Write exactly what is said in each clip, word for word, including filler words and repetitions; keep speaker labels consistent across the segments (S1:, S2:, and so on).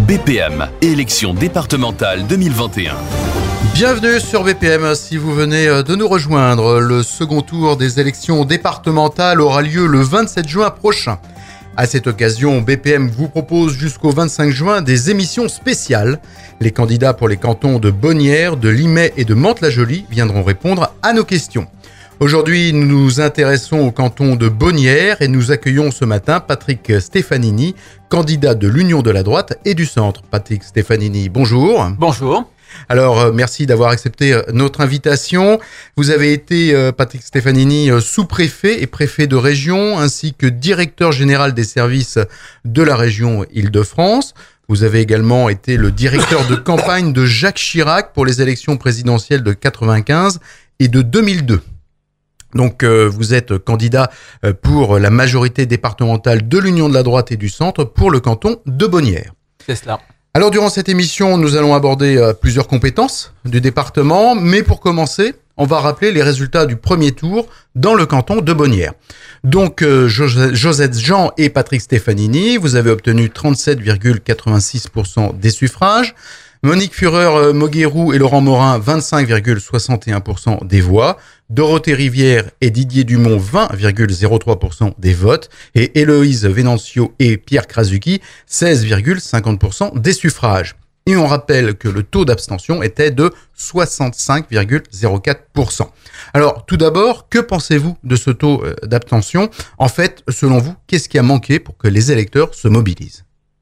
S1: B P M, élection départementale deux mille vingt et un.
S2: Bienvenue sur B P M, si vous venez de nous rejoindre. Le second tour des élections départementales aura lieu le vingt-sept juin prochain. À cette occasion, B P M vous propose jusqu'au vingt-cinq juin des émissions spéciales. Les candidats pour les cantons de Bonnières, de Limay et de Mantes-la-Jolie viendront répondre à nos questions. Aujourd'hui, nous nous intéressons au canton de Bonnières et nous accueillons ce matin Patrick Stefanini, candidat de l'Union de la droite et du centre. Patrick Stefanini, bonjour.
S3: Bonjour.
S2: Alors, euh, merci d'avoir accepté euh, notre invitation. Vous avez été, euh, Patrick Stefanini, euh, sous-préfet et préfet de région, ainsi que directeur général des services de la région Île-de-France. Vous avez également été le directeur de campagne de Jacques Chirac pour les élections présidentielles de quatre-vingt-quinze et de deux mille deux. Donc, euh, vous êtes candidat euh, pour la majorité départementale de l'Union de la droite et du centre pour le canton de Bonnières.
S3: C'est cela.
S2: Alors, durant cette émission, nous allons aborder euh, plusieurs compétences du département, mais pour commencer, on va rappeler les résultats du premier tour dans le canton de Bonnières. Donc, euh, Josette Jean et Patrick Stefanini, vous avez obtenu trente-sept virgule quatre-vingt-six pour cent des suffrages. Monique Fureur-Moguerou et Laurent Morin, vingt-cinq virgule soixante et un pour cent des voix. Dorothée Rivière et Didier Dumont, vingt virgule zéro trois pour cent des votes. Et Héloïse Venancio et Pierre Krasuki, seize virgule cinquante pour cent des suffrages. Et on rappelle que le taux d'abstention était de soixante-cinq virgule zéro quatre pour cent. Alors, tout d'abord, que pensez-vous de ce taux d'abstention ? En fait, selon vous, qu'est-ce qui a manqué pour que les électeurs se mobilisent ?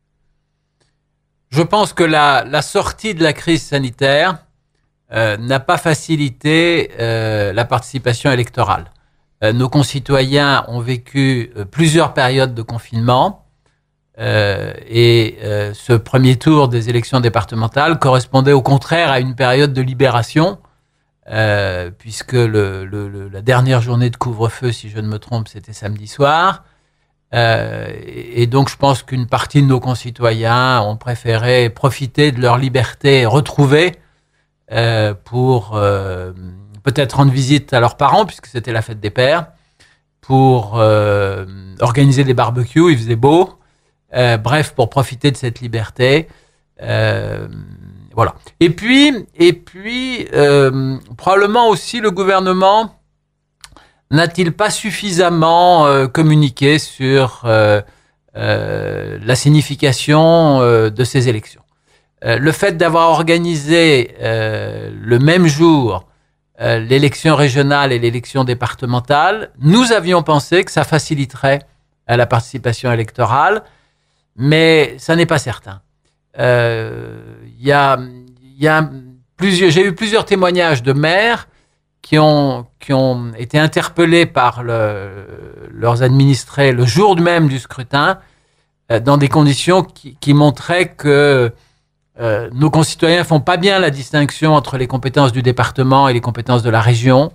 S3: Je pense que la, la sortie de la crise sanitaire euh, n'a pas facilité euh, la participation électorale. Euh, nos concitoyens ont vécu euh, plusieurs périodes de confinement euh, et euh, ce premier tour des élections départementales correspondait au contraire à une période de libération euh, puisque le, le, le, la dernière journée de couvre-feu, si je ne me trompe, c'était samedi soir. Euh, et donc, je pense qu'une partie de nos concitoyens ont préféré profiter de leur liberté retrouvée euh, pour euh, peut-être rendre visite à leurs parents, puisque c'était la fête des pères, pour euh, organiser des barbecues, il faisait beau, euh, bref, pour profiter de cette liberté. Euh, voilà. Et puis, et puis euh, probablement aussi le gouvernement n'a-t-il pas suffisamment euh, communiqué sur euh, euh, la signification euh, de ces élections ? euh, Le fait d'avoir organisé euh, le même jour euh, l'élection régionale et l'élection départementale, nous avions pensé que ça faciliterait euh, la participation électorale, mais ça n'est pas certain. Euh, y a, y a plusieurs, j'ai eu plusieurs témoignages de maires qui ont, qui ont été interpellés par le, leurs administrés le jour même du scrutin, euh, dans des conditions qui, qui montraient que euh, nos concitoyens font pas bien la distinction entre les compétences du département et les compétences de la région,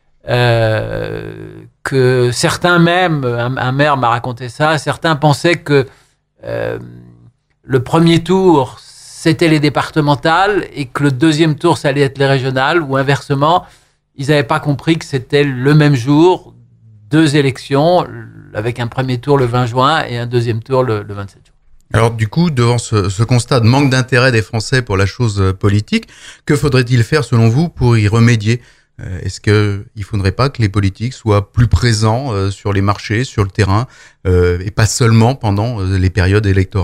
S3: euh, que certains même, un, un maire m'a raconté ça, certains pensaient que euh, le premier tour, c'était les départementales et que le deuxième tour, ça allait être les régionales, ou inversement. Ils n'avaient pas compris que c'était le même jour, deux élections, avec un premier tour le vingt juin et un deuxième tour le, le vingt-sept juin.
S2: Alors du coup, devant ce, ce constat de manque d'intérêt des Français pour la chose politique, que faudrait-il faire selon vous pour y remédier ? euh, Est-ce qu'il ne faudrait pas que les politiques soient plus présents euh, sur les marchés, sur le terrain, euh, et pas seulement pendant euh, les périodes électorales ?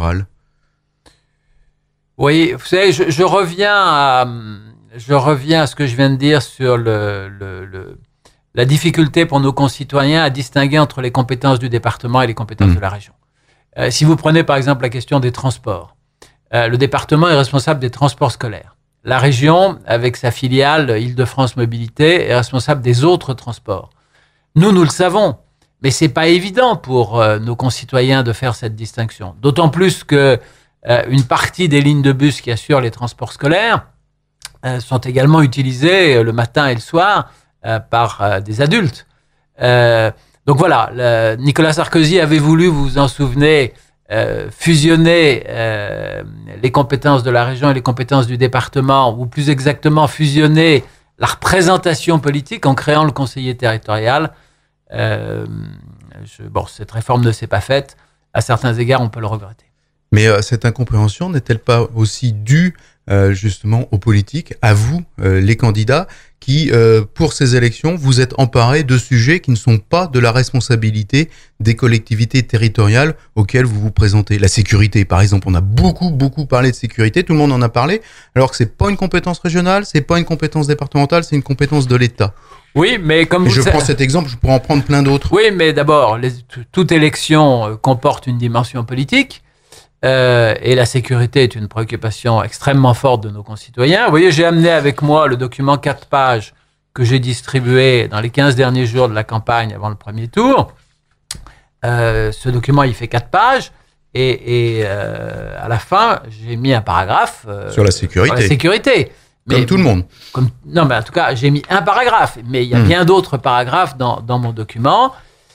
S3: Oui, vous savez, je, je reviens à... Je reviens à ce que je viens de dire sur le, le, le, la difficulté pour nos concitoyens à distinguer entre les compétences du département et les compétences mmh. de la région. Euh, si vous prenez par exemple la question des transports, euh, le département est responsable des transports scolaires. La région, avec sa filiale Île-de-France Mobilité, est responsable des autres transports. Nous, nous le savons, mais c'est pas évident pour euh, nos concitoyens de faire cette distinction. D'autant plus que euh, une partie des lignes de bus qui assurent les transports scolaires sont également utilisés le matin et le soir euh, par euh, des adultes. Euh, donc voilà, le, Nicolas Sarkozy avait voulu, vous vous en souvenez, euh, fusionner euh, les compétences de la région et les compétences du département, ou plus exactement fusionner la représentation politique en créant le conseiller territorial. Euh, je, bon, cette réforme ne s'est pas faite. À certains égards, on peut le regretter.
S2: Mais euh, cette incompréhension n'est-elle pas aussi due euh, justement aux politiques, à vous, euh, les candidats, qui, euh, pour ces élections, vous êtes emparés de sujets qui ne sont pas de la responsabilité des collectivités territoriales auxquelles vous vous présentez. La sécurité, par exemple, on a beaucoup, beaucoup parlé de sécurité, tout le monde en a parlé, alors que c'est pas une compétence régionale, c'est pas une compétence départementale, c'est une compétence de l'État.
S3: Oui, mais comme
S2: Et
S3: vous
S2: je
S3: savez...
S2: prends cet exemple, je pourrais en prendre plein d'autres.
S3: Oui, mais d'abord, les, toute élection euh, comporte une dimension politique. Euh, et la sécurité est une préoccupation extrêmement forte de nos concitoyens. Vous voyez, j'ai amené avec moi le document quatre pages que j'ai distribué dans les quinze derniers jours de la campagne avant le premier tour. Euh, ce document, il fait quatre pages. Et, et euh, à la fin, j'ai mis un paragraphe euh,
S2: sur la sécurité.
S3: Sur la sécurité. Mais,
S2: comme tout le monde.
S3: Comme, non, mais en tout cas, j'ai mis un paragraphe. Mais il y a mmh. bien d'autres paragraphes dans, dans mon document.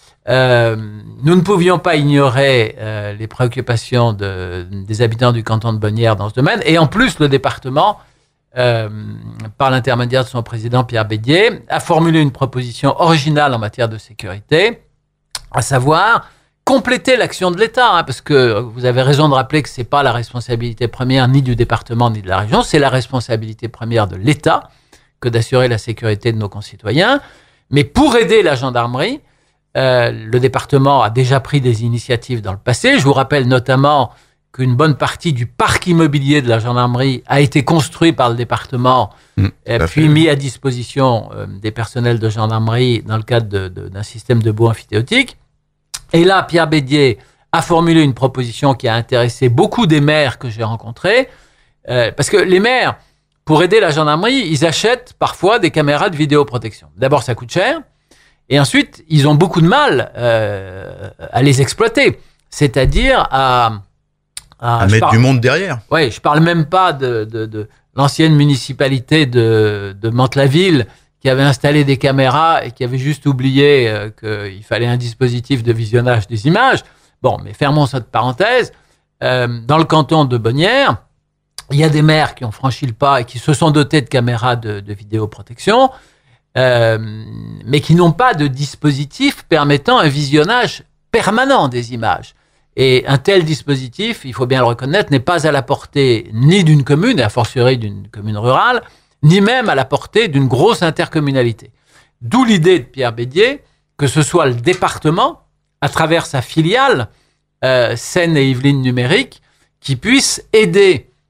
S3: Euh, nous ne pouvions pas ignorer euh, les préoccupations de, des habitants du canton de Bonnières dans ce domaine. Et en plus, le département, euh, par l'intermédiaire de son président Pierre Bédier, a formulé une proposition originale en matière de sécurité, à savoir compléter l'action de l'État. Hein, parce que vous avez raison de rappeler que ce n'est pas la responsabilité première ni du département ni de la région, c'est la responsabilité première de l'État que d'assurer la sécurité de nos concitoyens. Mais pour aider la gendarmerie, Euh, le département a déjà pris des initiatives dans le passé. Je vous rappelle notamment qu'une bonne partie du parc immobilier de la gendarmerie a été construit par le département, mmh, et puis fait. mis à disposition euh, des personnels de gendarmerie dans le cadre de, de, d'un système de baux amphithéotiques. Et là, Pierre Bédier a formulé une proposition qui a intéressé beaucoup des maires que j'ai rencontrés, euh, parce que les maires, pour aider la gendarmerie, ils achètent parfois des caméras de vidéoprotection. D'abord, ça coûte cher. Et ensuite, ils ont beaucoup de mal euh, à les exploiter, c'est-à-dire à...
S2: À, à mettre parle, du monde derrière.
S3: Oui, je ne parle même pas de, de, de l'ancienne municipalité de, de Mantes-la-Ville qui avait installé des caméras et qui avait juste oublié euh, qu'il fallait un dispositif de visionnage des images. Bon, mais fermons cette parenthèse. Euh, dans le canton de Bonnières, il y a des maires qui ont franchi le pas et qui se sont dotés de caméras de, de vidéoprotection, Euh, mais qui n'ont pas de dispositif permettant un visionnage permanent des images. Et un tel dispositif, il faut bien le reconnaître, n'est pas à la portée ni d'une commune, et a fortiori d'une commune rurale, ni même à la portée d'une grosse intercommunalité. D'où l'idée de Pierre Bédier que ce soit le département, à travers sa filiale, euh, Seine et Yvelines Numérique, qui puisse aider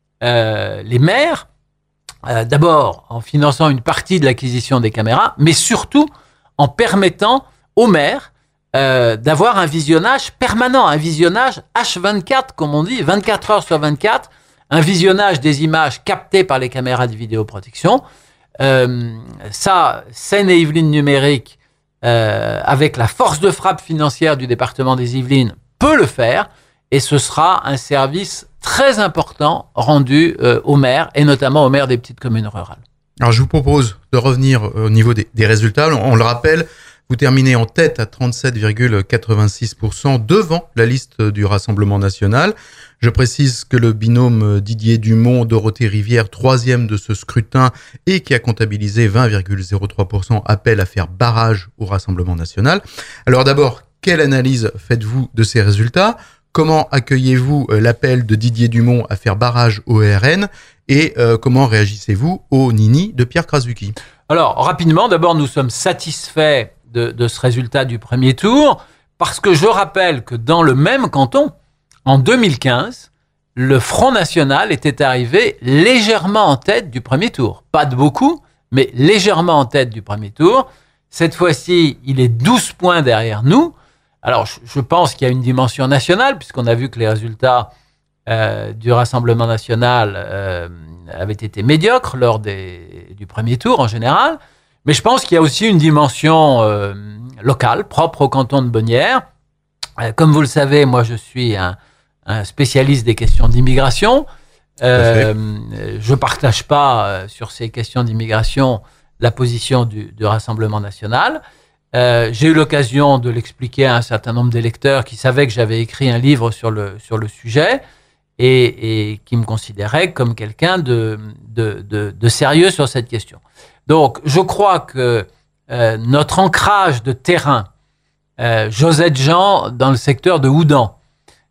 S3: euh, les maires, Euh, d'abord en finançant une partie de l'acquisition des caméras, mais surtout en permettant aux maires euh, d'avoir un visionnage permanent, un visionnage H vingt-quatre, comme on dit, vingt-quatre heures sur vingt-quatre, un visionnage des images captées par les caméras de vidéoprotection. Euh, ça, Seine et Yvelines Numérique, euh, avec la force de frappe financière du département des Yvelines, peut le faire, et ce sera un service très important rendu euh, aux maires, et notamment aux maires des petites communes rurales.
S2: Alors je vous propose de revenir au niveau des, des résultats. On, on le rappelle, vous terminez en tête à trente-sept virgule quatre-vingt-six pour cent devant la liste du Rassemblement national. Je précise que le binôme Didier Dumont, Dorothée Rivière, troisième de ce scrutin et qui a comptabilisé vingt virgule zéro trois pour cent, appelle à faire barrage au Rassemblement national. Alors d'abord, quelle analyse faites-vous de ces résultats ? Comment accueillez-vous l'appel de Didier Dumont à faire barrage au R N et euh, comment réagissez-vous au Nini de Pierre Krasucki ?
S3: Alors, rapidement, d'abord, nous sommes satisfaits de, de ce résultat du premier tour parce que je rappelle que dans le même canton, en deux mille quinze, le Front National était arrivé légèrement en tête du premier tour. Pas de beaucoup, mais légèrement en tête du premier tour. Cette fois-ci, il est douze points derrière nous. Alors, je pense qu'il y a une dimension nationale, puisqu'on a vu que les résultats euh, du Rassemblement national euh, avaient été médiocres lors des, du premier tour en général. Mais je pense qu'il y a aussi une dimension euh, locale, propre au canton de Bonnières. Euh, comme vous le savez, moi, je suis un, un spécialiste des questions d'immigration. Euh, je ne partage pas euh, sur ces questions d'immigration la position du, du Rassemblement national. Euh, j'ai eu l'occasion de l'expliquer à un certain nombre d'électeurs qui savaient que j'avais écrit un livre sur le, sur le sujet et, et qui me considéraient comme quelqu'un de, de, de, de sérieux sur cette question. Donc, je crois que euh, notre ancrage de terrain, euh, Josette Jean, dans le secteur de Houdan,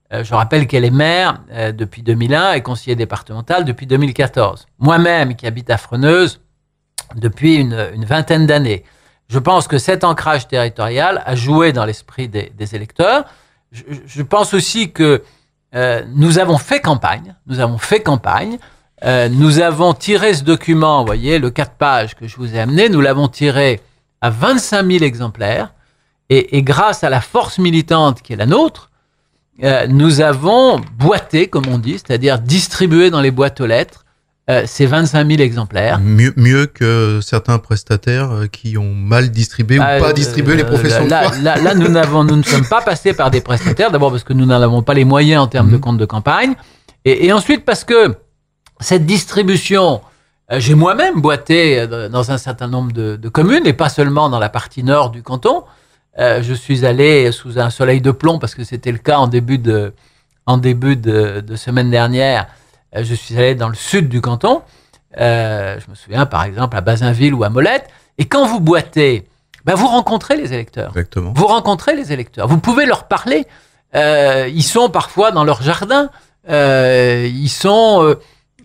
S3: Euh, je rappelle qu'elle est maire euh, depuis deux mille un et conseillère départementale depuis deux mille quatorze. Moi-même, qui habite à Freneuse depuis une, une vingtaine d'années. Je pense que cet ancrage territorial a joué dans l'esprit des, des électeurs. Je, je pense aussi que euh, nous avons fait campagne. Nous avons fait campagne. Euh, nous avons tiré ce document, vous voyez, le quatre pages que je vous ai amené, nous l'avons tiré à vingt-cinq mille exemplaires. Et, et grâce à la force militante qui est la nôtre, euh, nous avons boité, comme on dit, c'est-à-dire distribué dans les boîtes aux lettres, Euh, c'est vingt-cinq mille exemplaires.
S2: Mieux, mieux que certains prestataires qui ont mal distribué euh, ou pas distribué euh, les professions
S3: là,
S2: de foi.
S3: Là, là nous, n'avons, nous ne sommes pas passés par des prestataires, d'abord parce que nous n'en avons pas les moyens en termes mmh. de compte de campagne, et, et ensuite parce que cette distribution, euh, j'ai moi-même boité dans un certain nombre de, de communes, et pas seulement dans la partie nord du canton. Euh, je suis allé sous un soleil de plomb, parce que c'était le cas en début de, en début de, de semaine dernière. Je suis allé dans le sud du canton, euh, je me souviens par exemple à Bazinville ou à Molette, et quand vous boitez, ben vous rencontrez les électeurs.
S2: Exactement.
S3: Vous rencontrez les électeurs, vous pouvez leur parler, euh, ils sont parfois dans leur jardin, euh, ils sont euh,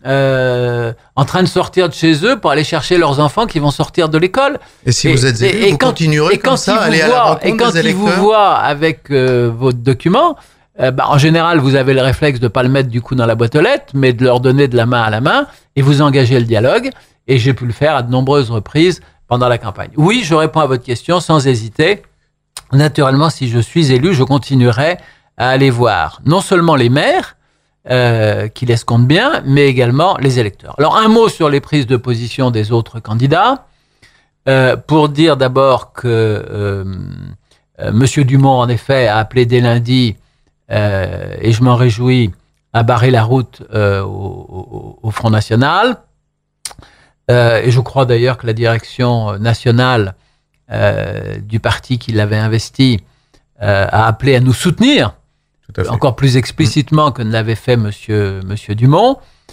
S3: euh, en train de sortir de chez eux pour aller chercher leurs enfants qui vont sortir de l'école.
S2: Et si et, vous êtes élu, et, et vous quand, continuerez et comme ça à aller voient, à la rencontre des électeurs. Et quand ils vous voient avec euh, votre document, Euh, bah, en général, vous avez le réflexe de ne pas le mettre du coup dans la boîte aux lettres, mais de leur donner de la main à la main et vous engagez le dialogue. Et j'ai pu le faire à de nombreuses reprises pendant la campagne. Oui, je réponds à votre question sans hésiter. Naturellement, si je suis élu, je continuerai à aller voir non seulement les maires, euh, qui les comptent bien, mais également les électeurs. Alors, un mot sur les prises de position des autres candidats. Euh, pour dire d'abord que euh, euh, M. Dumont, en effet, a appelé dès lundi Euh, et je m'en réjouis, à barrer la route euh, au, au, au Front National. Euh, et je crois d'ailleurs que la direction nationale euh, du parti qui l'avait investi euh, a appelé à nous soutenir, Tout à fait. encore plus explicitement mmh. que ne l'avait fait Monsieur, Monsieur Dumont.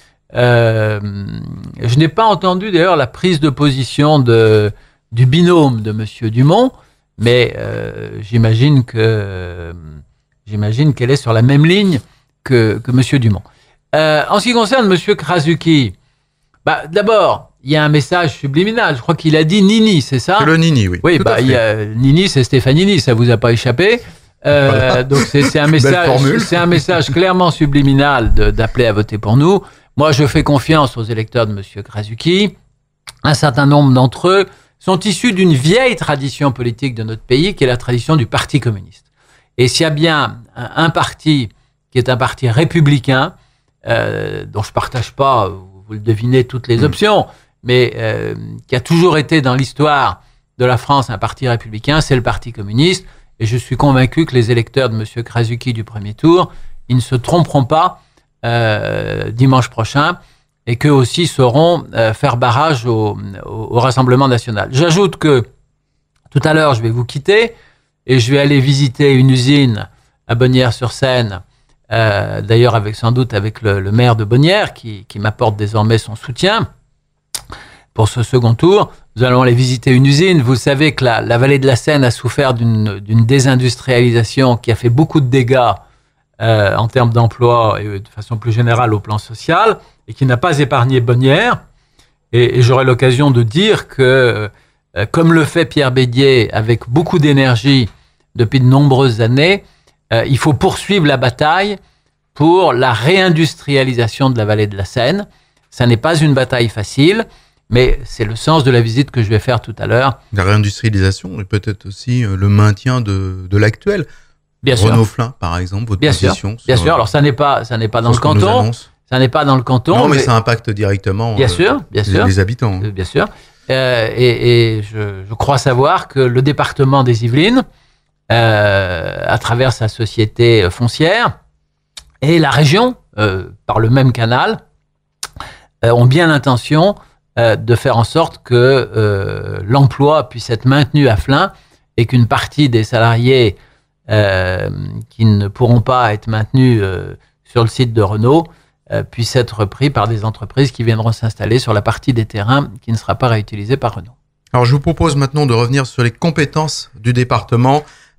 S2: Euh, je n'ai pas entendu d'ailleurs la prise de position de, du binôme de Monsieur Dumont, mais euh, j'imagine que... Euh, J'imagine qu'elle est sur la même ligne que, que M. Dumont. Euh, en ce qui concerne M. Krasuki, bah, d'abord, il y a un message subliminal. Je crois qu'il a dit Nini, c'est ça ? C'est le Nini, oui.
S3: Oui, bah, il y a, Nini, c'est Stefanini, ça ne vous a pas échappé. Euh, voilà. Donc, c'est, c'est, un message, c'est un message clairement subliminal de, d'appeler à voter pour nous. Moi, je fais confiance aux électeurs de M. Krasuki. Un certain nombre d'entre eux sont issus d'une vieille tradition politique de notre pays, qui est la tradition du Parti communiste. Et s'il y a bien un, un parti qui est un parti républicain, euh, dont je ne partage pas, vous le devinez, toutes les options, mais euh, qui a toujours été dans l'histoire de la France un parti républicain, c'est le Parti communiste. Et je suis convaincu que les électeurs de M. Krasuki du premier tour, ils ne se tromperont pas euh, dimanche prochain et qu'eux aussi sauront euh, faire barrage au, au, au Rassemblement national. J'ajoute que tout à l'heure, je vais vous quitter. Et je vais aller visiter une usine à Bonnières-sur-Seine, euh, d'ailleurs avec sans doute avec le, le maire de Bonnières, qui, qui m'apporte désormais son soutien pour ce second tour. Nous allons aller visiter une usine. Vous savez que la, la vallée de la Seine a souffert d'une, d'une désindustrialisation qui a fait beaucoup de dégâts euh, en termes d'emploi et de façon plus générale au plan social, et qui n'a pas épargné Bonnières. Et, et j'aurai l'occasion de dire que, euh, comme le fait Pierre Bédier avec beaucoup d'énergie depuis de nombreuses années, euh, il faut poursuivre la bataille pour la réindustrialisation de la vallée de la Seine. Ça n'est pas une bataille facile, mais c'est le sens de la visite que je vais faire tout à l'heure.
S2: La réindustrialisation et peut-être aussi le maintien de, de l'actuel.
S3: Bien
S2: Renault
S3: sûr.
S2: Flin, par exemple, votre
S3: Bien
S2: position.
S3: Sûr. Bien sûr. Alors ça n'est pas, ça n'est pas dans le canton. Ça n'est pas dans le canton.
S2: Non, mais, mais ça impacte directement.
S3: Bien euh, sûr, bien
S2: les,
S3: sûr.
S2: les habitants.
S3: Euh, bien sûr. Euh, et et je, je crois savoir que le département des Yvelines, euh, à travers sa société foncière, et la région, euh, par le même canal, euh, ont bien l'intention euh, de faire en sorte que euh, l'emploi puisse être maintenu à Flins et qu'une partie des salariés euh, qui ne pourront pas être maintenus euh, sur le site de Renault euh, puissent être repris par des entreprises qui viendront s'installer sur la partie des terrains qui ne sera pas réutilisée par Renault.
S2: Alors je vous propose maintenant de revenir sur les compétences du département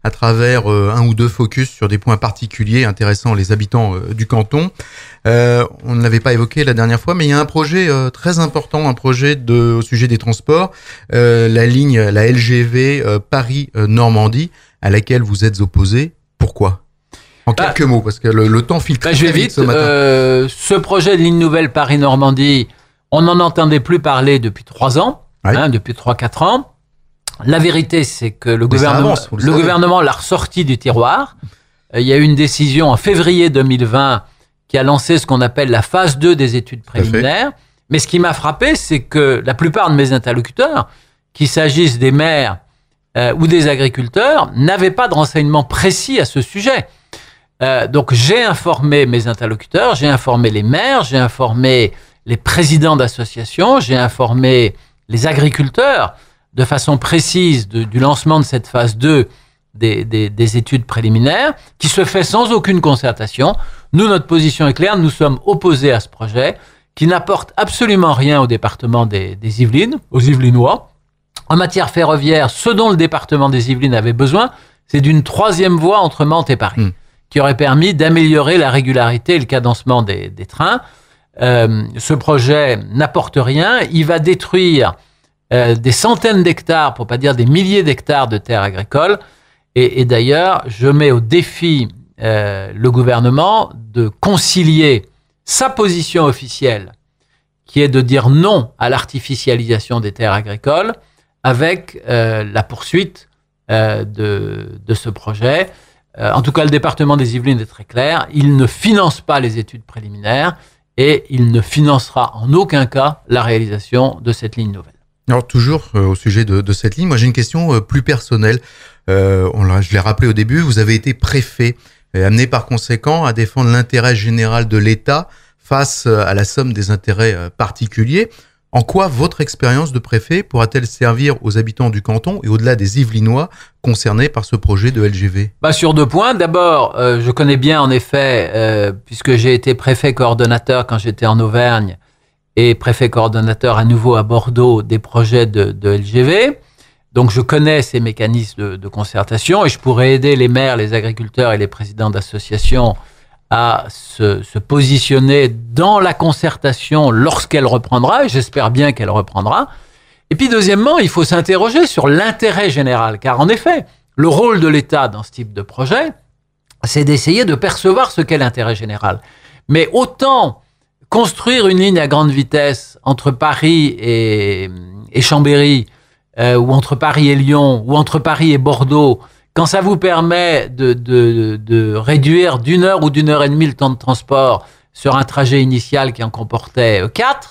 S2: à travers euh, un ou deux focus sur des points particuliers intéressant les habitants euh, du canton. Euh, on ne l'avait pas évoqué la dernière fois, mais il y a un projet euh, très important, un projet de, au sujet des transports, euh, la ligne, la L G V euh, Paris-Normandie, à laquelle vous êtes opposé. Pourquoi ? En
S3: bah,
S2: quelques mots, parce que le, le temps file très,
S3: bah,
S2: très vite,
S3: vite
S2: ce matin.
S3: Euh, ce projet de ligne nouvelle Paris-Normandie, on n'en entendait plus parler depuis trois ans, ouais. hein, depuis trois quatre ans. La vérité, c'est que le, gouvernement, avance, le, le gouvernement l'a ressorti du tiroir. Il y a eu une décision en février deux mille vingt qui a lancé ce qu'on appelle la phase deux des études préliminaires. Mais ce qui m'a frappé, c'est que la plupart de mes interlocuteurs, qu'il s'agisse des maires euh, ou des agriculteurs, n'avaient pas de renseignements précis à ce sujet. Euh, donc j'ai informé mes interlocuteurs, j'ai informé les maires, j'ai informé les présidents d'associations, j'ai informé les agriculteurs de façon précise de, du lancement de cette phase deux des, des, des études préliminaires, qui se fait sans aucune concertation. Nous, notre position est claire, nous sommes opposés à ce projet, qui n'apporte absolument rien au département des, des Yvelines, aux Yvelinois. En matière ferroviaire, ce dont le département des Yvelines avait besoin, c'est d'une troisième voie entre Mantes et Paris, mmh. qui aurait permis d'améliorer la régularité et le cadencement des, des trains. Euh, ce projet n'apporte rien, il va détruire euh, des centaines d'hectares, pour pas dire des milliers d'hectares de terres agricoles. Et, et d'ailleurs, je mets au défi euh, le gouvernement de concilier sa position officielle, qui est de dire non à l'artificialisation des terres agricoles, avec euh, la poursuite euh, de, de ce projet. Euh, en tout cas, le département des Yvelines est très clair. Il ne finance pas les études préliminaires et il ne financera en aucun cas la réalisation de cette ligne nouvelle.
S2: Alors, toujours euh, au sujet de, de cette ligne, moi j'ai une question euh, plus personnelle. Euh, on l'a, je l'ai rappelé au début, vous avez été préfet, et amené par conséquent à défendre l'intérêt général de l'État face à la somme des intérêts euh, particuliers. En quoi votre expérience de préfet pourra-t-elle servir aux habitants du canton et au-delà des Yvelinois concernés par ce projet de L G V ?
S3: Bah sur deux points. D'abord, euh, je connais bien en effet, euh, puisque j'ai été préfet coordonnateur quand j'étais en Auvergne et préfet coordonnateur à nouveau à Bordeaux des projets de, de L G V. Donc je connais ces mécanismes de, de concertation et je pourrais aider les maires, les agriculteurs et les présidents d'associations à se, se positionner dans la concertation lorsqu'elle reprendra, et j'espère bien qu'elle reprendra. Et puis deuxièmement, il faut s'interroger sur l'intérêt général, car en effet, le rôle de l'État dans ce type de projet, c'est d'essayer de percevoir ce qu'est l'intérêt général. Mais autant construire une ligne à grande vitesse entre Paris et, et Chambéry, euh, ou entre Paris et Lyon, ou entre Paris et Bordeaux, quand ça vous permet de, de, de réduire d'une heure ou d'une heure et demie le temps de transport sur un trajet initial qui en comportait quatre,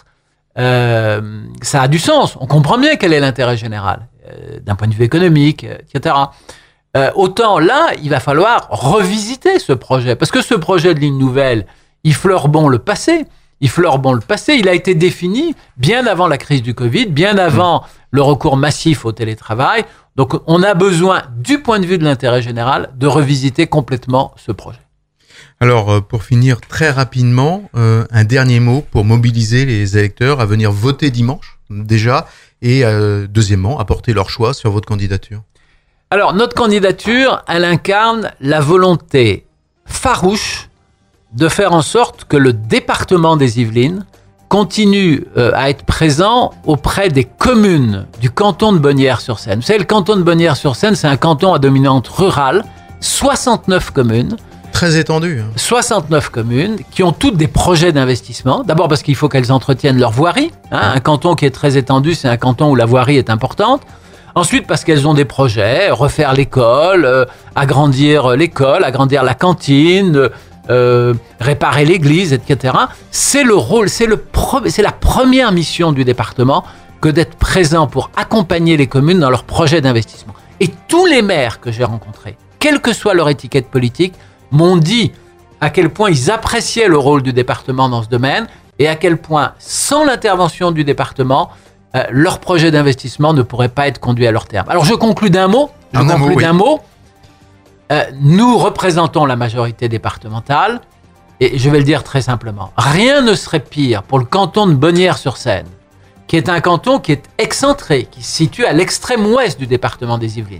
S3: euh, ça a du sens. On comprend bien quel est l'intérêt général, euh, d'un point de vue économique, et cetera. Euh, autant là, il va falloir revisiter ce projet, parce que ce projet de ligne nouvelle, il fleure bon le passé. Il fleure bon le passé. Il a été défini bien avant la crise du Covid, bien avant mmh. le recours massif au télétravail. Donc, on a besoin, du point de vue de l'intérêt général, de revisiter complètement ce projet.
S2: Alors, pour finir très rapidement, euh, un dernier mot pour mobiliser les électeurs à venir voter dimanche, déjà, et euh, deuxièmement, apporter leur choix sur votre candidature.
S3: Alors, notre candidature, elle incarne la volonté farouche de faire en sorte que le département des Yvelines continue euh, à être présent auprès des communes du canton de Bonnières-sur-Seine. Vous savez, le canton de Bonnières-sur-Seine, c'est un canton à dominante rurale, soixante-neuf communes.
S2: Très étendu. Hein.
S3: soixante-neuf communes qui ont toutes des projets d'investissement. D'abord parce qu'il faut qu'elles entretiennent leur voirie. Hein. Un canton qui est très étendu, c'est un canton où la voirie est importante. Ensuite, parce qu'elles ont des projets, refaire l'école, euh, agrandir l'école, agrandir la cantine, Euh, réparer l'église, et cetera. C'est le rôle, c'est, le pro, c'est la première mission du département que d'être présent pour accompagner les communes dans leurs projets d'investissement. Et tous les maires que j'ai rencontrés, quelle que soit leur étiquette politique, m'ont dit à quel point ils appréciaient le rôle du département dans ce domaine et à quel point, sans l'intervention du département, euh, leurs projets d'investissement ne pourraient pas être conduits à leur terme. Alors je conclus d'un mot. Je
S2: Un
S3: conclus
S2: mot, oui.
S3: d'un mot. Euh, nous représentons la majorité départementale et je vais le dire très simplement. Rien ne serait pire pour le canton de Bonnières-sur-Seine, qui est un canton qui est excentré, qui se situe à l'extrême ouest du département des Yvelines,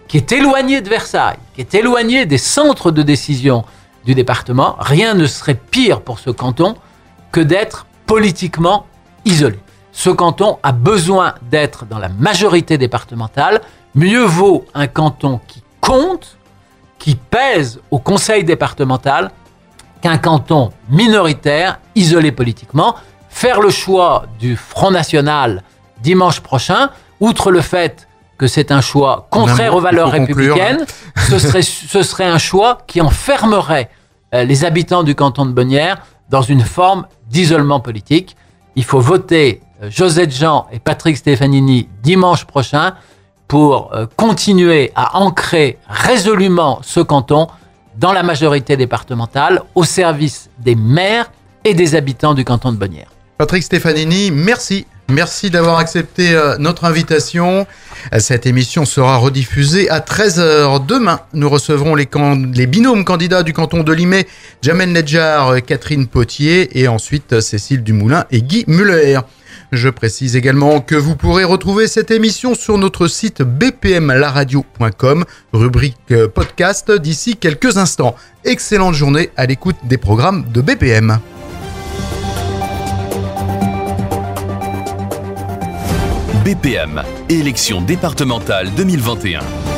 S3: qui est éloigné de Versailles, qui est éloigné des centres de décision du département, rien ne serait pire pour ce canton que d'être politiquement isolé. Ce canton a besoin d'être dans la majorité départementale. Mieux vaut un canton qui compte, qui pèse au conseil départemental, qu'un canton minoritaire, isolé politiquement. Faire le choix du Front National dimanche prochain, outre le fait que c'est un choix contraire aux valeurs républicaines, ce serait, ce serait un choix qui enfermerait euh, les habitants du canton de Bonnières dans une forme d'isolement politique. Il faut voter euh, Josette Jean et Patrick Stefanini dimanche prochain pour euh, continuer à ancrer résolument ce canton dans la majorité départementale au service des maires et des habitants du canton de Bonnières.
S2: Patrick Stefanini, merci. Merci d'avoir accepté euh, notre invitation. Cette émission sera rediffusée à treize heures. Demain, nous recevrons les, can- les binômes candidats du canton de Limay, Jamel Nedjar, Catherine Potier et ensuite Cécile Dumoulin et Guy Muller. Je précise également que vous pourrez retrouver cette émission sur notre site b p m la radio point com, rubrique podcast, d'ici quelques instants. Excellente journée à l'écoute des programmes de B P M.
S1: B P M, élection départementale deux mille vingt et un.